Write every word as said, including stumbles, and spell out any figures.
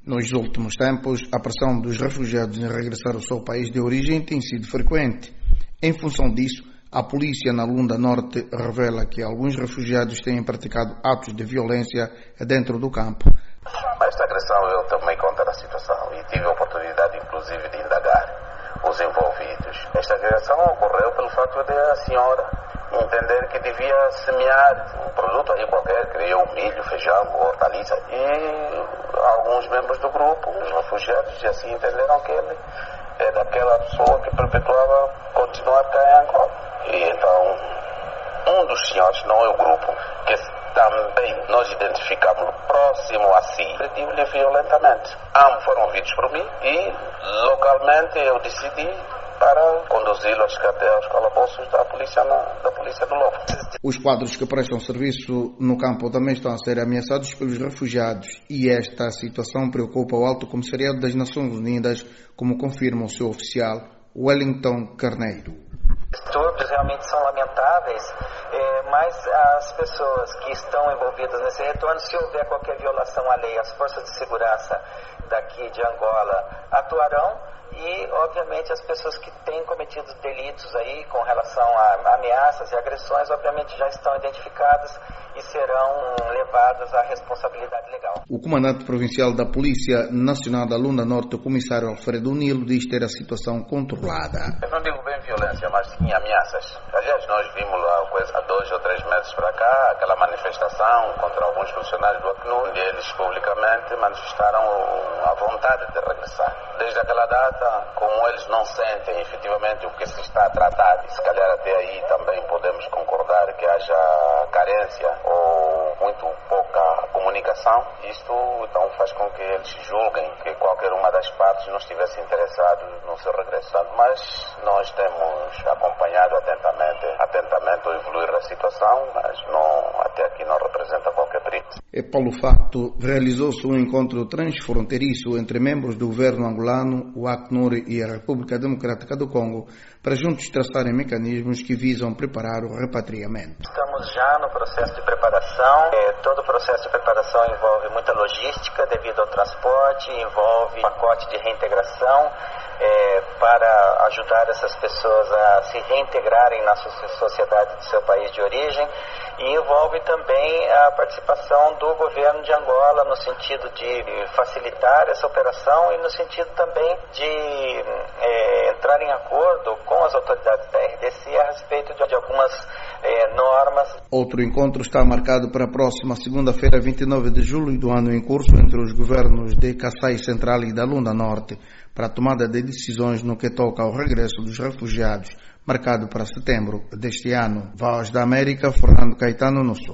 Nos últimos tempos, a pressão dos refugiados em regressar ao seu país de origem tem sido frequente. Em função disso, a polícia na Lunda Norte revela que alguns refugiados têm praticado atos de violência dentro do campo. Esta agressão eu tomei conta da situação e tive a oportunidade, inclusive, de indagar os envolvidos. Esta agressão ocorreu pelo fato de a senhora entender que devia semear um produto aí qualquer, criou milho, feijão, hortaliça, e alguns membros do grupo, os refugiados, assim entenderam que ele é daquela pessoa que perpetuava continuar cá em Angola. E então, um dos senhores, não é o grupo, que também nós identificamos próximo a si, agrediu-lhe violentamente. Ambos foram ouvidos por mim e, localmente, eu decidi para conduzi-los até aos calabouços da polícia, da polícia do Lobo. Os quadros que prestam serviço no campo também estão a ser ameaçados pelos refugiados e esta situação preocupa o Alto Comissariado das Nações Unidas, como confirma o seu oficial, Wellington Carneiro. Distúrbios realmente são lamentáveis, é, mas as pessoas que estão envolvidas nesse retorno, se houver qualquer violação à lei, as forças de segurança daqui de Angola atuarão e, obviamente, as pessoas que têm cometido delitos aí com relação a ameaças e agressões, obviamente, já estão identificadas e serão levadas à responsabilidade legal. O comandante provincial da Polícia Nacional da Lunda Norte, o comissário Alfredo Nilo, diz ter a situação controlada. Eu não digo bem violência, mas sim ameaças. Aliás, nós vimos lá coisa, há dois ou três meses para cá, aquela manifestação contra alguns funcionários do Acnur, onde eles publicamente manifestaram a vontade de regressar. Desde aquela data, como eles não sentem efetivamente o que se está a tratar, e se calhar até aí também podemos concordar que haja carência ou muito pouca comunicação, isto então faz com que eles julguem que qualquer uma das partes não estivesse interessado no seu regresso. Mas nós temos acompanhado atentamente, atentamente o evoluir da situação, mas não, até aqui não representa qualquer perigo. E pelo facto, realizou-se um encontro transfronteiriço entre membros do governo angolano, o Acnur e a República Democrática do Congo, para juntos traçarem mecanismos que visam preparar o repatriamento. Estamos já no processo de preparação. É, todo o processo de preparação envolve muita logística devido ao transporte, envolve pacote de reintegração é, para ajudar essas pessoas a se reintegrarem na sociedade do seu país de origem, e envolve também a participação do governo de Angola no sentido de facilitar essa operação e no sentido também de é, entrar em acordo com as autoridades da R D C a respeito de, de algumas é, normas. Outro encontro está marcado para a próxima segunda-feira, vinte e nove de julho do ano em curso, entre os governos de Kassai Central e da Lunda Norte, para a tomada de decisões no que toca ao regresso dos refugiados, marcado para setembro deste ano. Voz da América, Fernando Caetano, no Sul.